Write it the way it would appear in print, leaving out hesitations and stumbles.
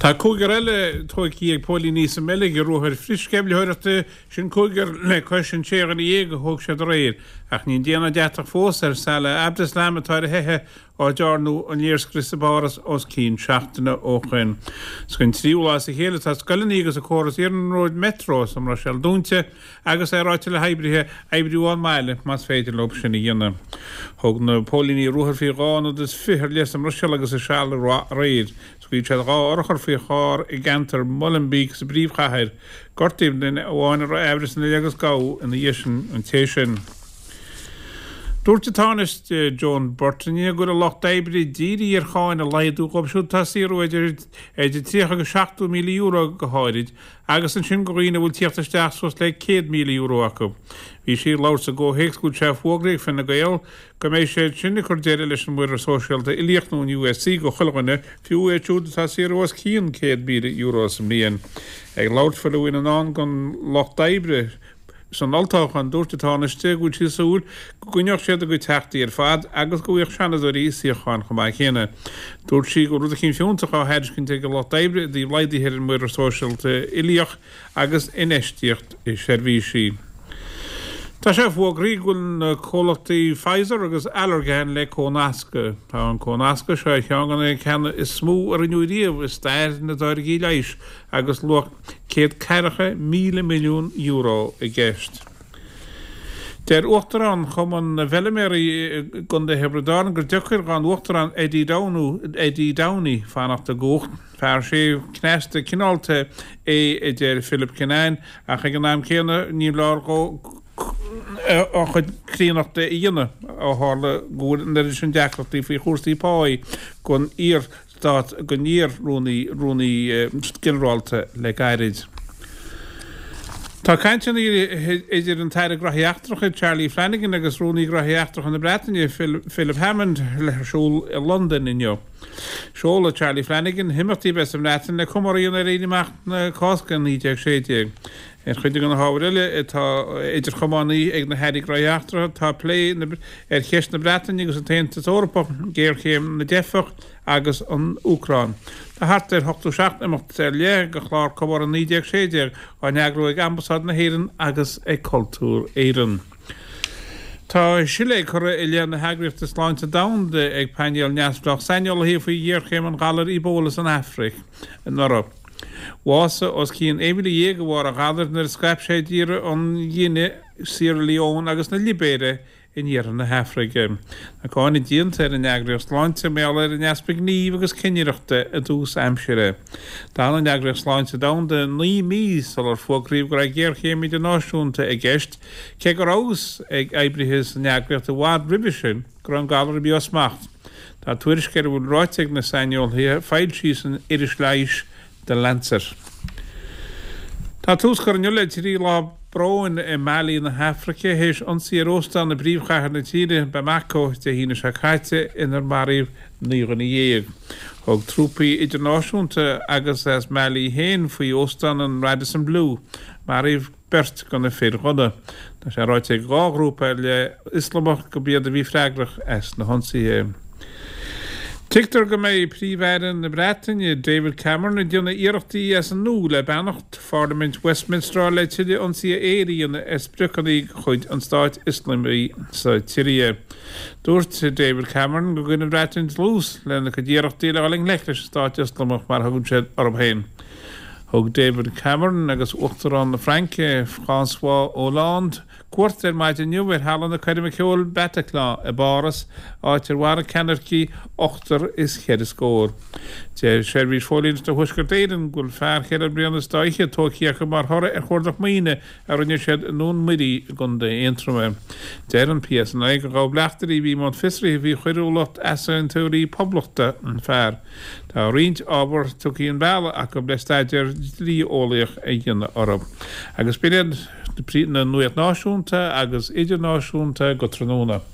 Tá cúgar eile tóí ag pólí níos meile gur ruthir friscebli thuirte sin cúgar le caisin séar an dhéige thug sé réir ach ní déana deach fós ar sala abdas leamatáir hethe á dearnú an léirscrisabáras os cín seachtainna óchain. Scain tríúlá sa chéile tá scailígus a choras ar an roid metro sam ra seal dúnte agus é ráite le hebrithe ebriúáin meile más féidir lob sin dhéana. Thug na pólíní ruthir fí gáin agus fihir leis am Roisiil agus a seal réir. Scaí sé gá orchar fí chár I gantar Molenbeek sa bríomhchathir gortíim den óháin ar ebris na legus gá in na dhéisin an téisisin. Dúirte tánist John Burton í gur a locht daibrí díri ar cháin a leidú gobsú tasíú idir 3.7 milliún euro go háirid agus an sin goína bhfuil tíochttasteach sos le 100 milliún euro acu. Bhí sí láir sa go héicscúil sé fógraigh fin na gael go méid sé sinna chuir leis an muir a sóisialta I líochtnú an USC go chulhaine fiú éisiúd tasíú as 100 milliún euro sa mlíon. Ag láir fuilúin an an gon locht daibre san altách an dúirte tániste gúil sí súl gúineach sé a go teachtaí ar fad agus go bhuiach seanna do ísíochán chumá chéine. Dúirt sí go rud a chin fiúntaach á heidircinn te go lá daibre dí leidihéir an muir a sóisialta ilíoch agus inéistíocht I seirbhísí. Tá sé fógraí gúil cólachtaí Pfizer agus Allergan le cónasca. Tá an cónasca sé teangan cena is smú ar an nuíomh is stair na dáirigí leis agus luach 140 milliún euro I gceist. Der Uachtarán chuman na bheileméirí gon de Hebredáin gur deachir gan Uachtarán Eddie Downey fannach de gocht. Fear sé cnéiste cinálta idir Philip Kinane ach ag an náam céanna ní lár go a chud críanachta íana á hála gúir na sin deachchtaí faoi chóirsaí páí gon ír stát go níor rúnaí generálta le gairid. Tá caintean idir an taire grathíachtracha Charlie Flanagan agus rúnaí grathíachtracha na Breataine Philip Hammond le siúl I London inneo. Siúl a Charlie Flanagan himachtaí bes am Breataine le cumaríon a réidimeach na cáscan níteag séteag. Chuidir an háile tá idir chománaí ag na heirí grathíachtra tá plé ar cheist na Breataine agus an taonnta Eorpa géir chéim na defach agus an Ucrán. Tá hart ar 87 imacht le go chlár comhar an 9 an neagrú ag ambasáid na héireann agus ag cultúr éireann. Tá Chile chur I lean na heagraíocht is sláinte damhanda ag paineal neasblach sainneol hí faoi dhearchéim an galar Ebolas an Afric in Norop. Wasa os cían éimili dhéige bhar a ghadar nar scaip sé díre an dhéine Sierra Leone agus na Libéire in dhéar na Africa. Na cáinna díanta ar an neagraíocht sláinte méall ar an neaspig níomh agus cineireachta a dús aimsire. Tá an neagraíocht sláinte damhanda 9 mís sal ar fógríomh go raibh géarchéim idirnáisiúnta ag gceist cé gur ás ag éibrithis neagraíocht a bhád ribisin gur an galar biosmacht. Tá tuairisceir bhfuil ráiteag na sainneol fáil síos an iris leis de Lancer. Tá túscar an leid tí lá bróin I Mali na Africa héis ansí róstan na bríomhchachar na tíre be Mako de hína se chaite inar maríomh níogan na dhéag. Thug trúpaí idirnáisiúnta agus as Mali héin faoi óstan an Radisson Blu maríomh bert gan na fér choda. Tá sé ráite gágrúpa le Islamach go bíad a bhí freigrach na honsaí Tictar go méid príomhhéireann na Breataine David Cameron a dtíonna iarachtaí as an nó le beannacht Parliament Westminster le tiide an sia éiríonna esbrichaní chuid an Stáit Islamaí sa Tíre. Dúirt David Cameron go gine Breataine lús lena go dtíarachtaí le gáling leithlis Stáit Islamach mar thugn sé orm héin. Thug David Cameron agus Uachtarán na Franke François Hollande cuairt maid a nniu hallan na Cuireann ceol Bataclan a báras áitir war a cenarcí 8 is chead scór. Déir seirbhís fólíonn do thuisgur déireann gúil fear chead brianna stáiche tóciacha mar thora ar chuirdach míne ar rinne siad nún muirí gon de éintrume. Déir an PS na go gá bleachtarí bhí món fisrí bhí chuireolacht asa an teorí poblachta an fear. Tá riint ábhar tucaíon bailla a go bleistaidir trí ólaíoch a dhéanana orb. Agus bíad na nuad náisiúnta agus idirnáisiúnta go tróna.